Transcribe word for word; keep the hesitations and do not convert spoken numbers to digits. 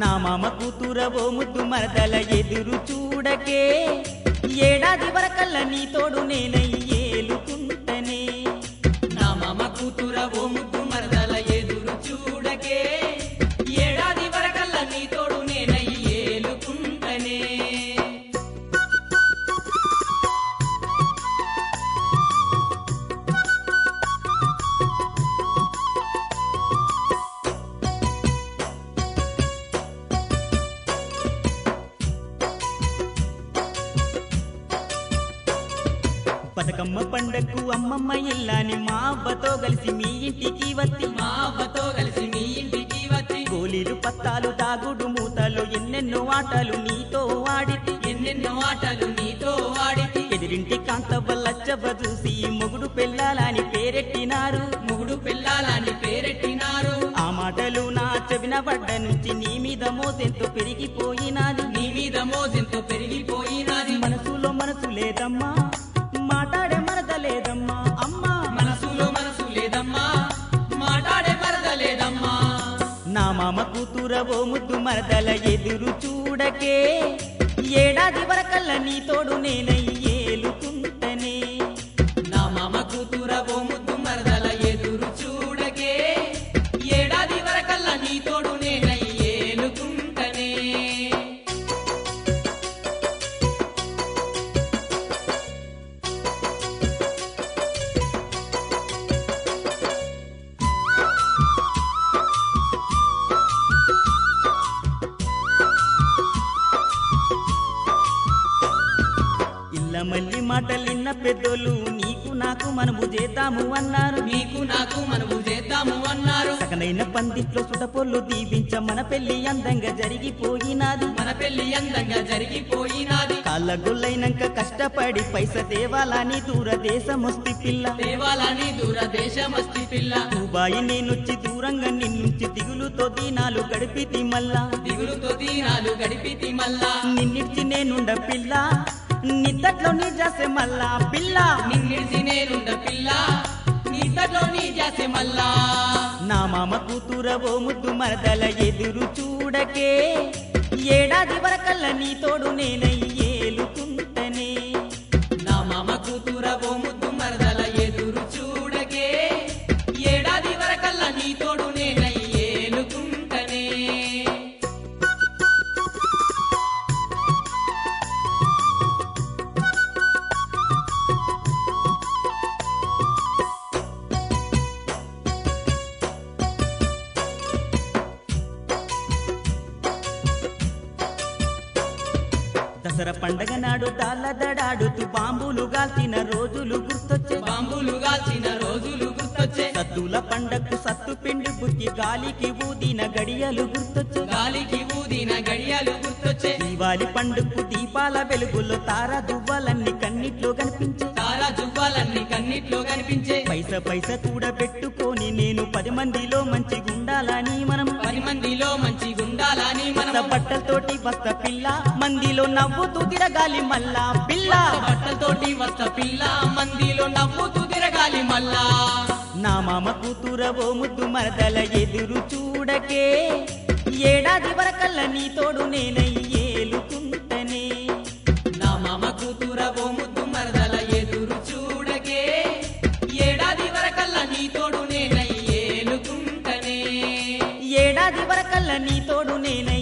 నా మామ కూతురవో ముద్దు మరదల ఎదురు చూడకే ఏడాది వరకల్లా నీ తోడు నేనై ఏలుకుంటనే నా మామ కూతురవో ముద్దు మరదల ఎదురు చూడకే ఏడాది వరకల్లా నీ తోడు నేనై ఏలుకుంటనే బతుకమ్మ పండక్కు అమ్మమ్మ ఇల్లాని మా అవ్వతో కలిసి మీ ఇంటికి వచ్చి మా అవ్వతో కలిసి మీ ఇంటికి వచ్చి గోలీలు పత్తాలు దాగుడు మూతలు ఎన్నెన్నో ఆటలు నీతో ఆడితి ఎన్నెన్నో ఆటలు నీతో ఆడితి ఎదిరింటి కాంతవ్వ లచ్చవ్వ చూసి మొగుడు పెళ్ళాలని పేరెట్టినారు మొగుడు పెళ్ళాలని పేరెట్టినారు ఆ మాటలు నా చెవిన పడ్డ నుంచి నీ మీద మోసెంతో పెరిగిపోయినాది నీ మీద మోజెంతో పెరిగిపోయినది మనసులో మనసు లేదమ్మా మాట్లాడే మరద లేదమ్మా అమ్మా మనసులో మనసు లేదమ్మా మాట్లాడే మరద లేదమ్మా నా మామ కూతురవో ముద్దు మరదల ఎదురు చూడకే ఏడాది వరకల్లా నీ తోడు నేనై ఏలుకుంటనే నా మామ కూతురవో ముద్దు మరదల ఎదురు చూడకే ఏడాది వరకల్లా నీ తోడు నేనై ఏలుకుంటనే ఇల్ల మల్లి మాటలిన్న పెద్దోళ్ళు నీకు నాకు మనము చేద్దాము అన్నారు నీకు నాకు మనము చేద్దాము అన్నారు సకనైన పందిట్లో సుటపొల్లు దీవించ మన పెళ్లి అందంగా జరిగిపోయినాది మన పెళ్లి అందంగా జరిగిపోయినది కాళ్ళ గొల్లైనాక కష్టపడి పైస దేవాలని దూరదేశమొస్తి పిల్ల దేవాలని దూరదేశమస్తి పిల్ల దుబాయి నేనొచ్చి దూరంగా నిన్నుంచి దిగులుతో దీనాలు గడిపితి మల్లా దిగులుతో దీనాలు గడిపితి మల్లా నిన్నిచ్చి నేనుండ పిల్ల నిద్దట్లో నీ జాసె మల్లా పిల్ల నిన్నిడిసి నేనుండ పిల్ల నీతలో నీ జాసె మల్లా నా మామ కూతురవో ముద్దు మరదల ఎదురు చూడకే ఏడాది వరకల్లా నీ తోడు నేనై ఏలుకుంటనే నా మామ కూతురవో ముద్దు మరదల ఎదురు చూడకే ఏడాది వరకల్లా నీ తోడు నేనై ఏలుకుంటనే దసరా పండగ నాడు దాళ్ళదడాడుతూ బాంబులు గాల్చిన రోజులు గుర్తొచ్చే బాంబులు గాల్చిన రోజులు గుర్తొచ్చే సద్దుల పండగకు సత్తు పిండి బుక్కి గాలికి ఊదిన గడియలు గుర్తొచ్చే గాలికి ఊదిన గడియాలు గుర్తొచ్చే దీవాలి పండుగకు దీపాల వెలుగులో తార దువ్వాలన్నీ కన్నిట్లో కనిపించే తారా జువ్వాలన్నీ కన్నిట్లో కనిపించే పైస పైస కూడా పెట్టుకొని నేను పది మందిలో మంచి గుండాలని మనం పది మందిలో మంచి గుండాలని మనం బట్టలతోటి బస్త పిల్ల మందిలో నవ్వుతూ తిరగాలి మల్లా పిల్ల బట్టలతోటి వస్త పిల్ల మందిలో నవ్వుతూ తిరగాలి మల్లా నా మామ కూతురవో ముద్దు మరదల ఎదురు చూడకే ఏడాది వరకల్లా నీ తోడు నేనై ఏలుకుంటనే నా మామ కూతురవో ముద్దు మరదల ఎదురు చూడకే ఏడాది వరకల్లా నీ తోడు నేనై ఏలుకుంటనే ఏడాది వరకల్లా నీ తోడు నేనై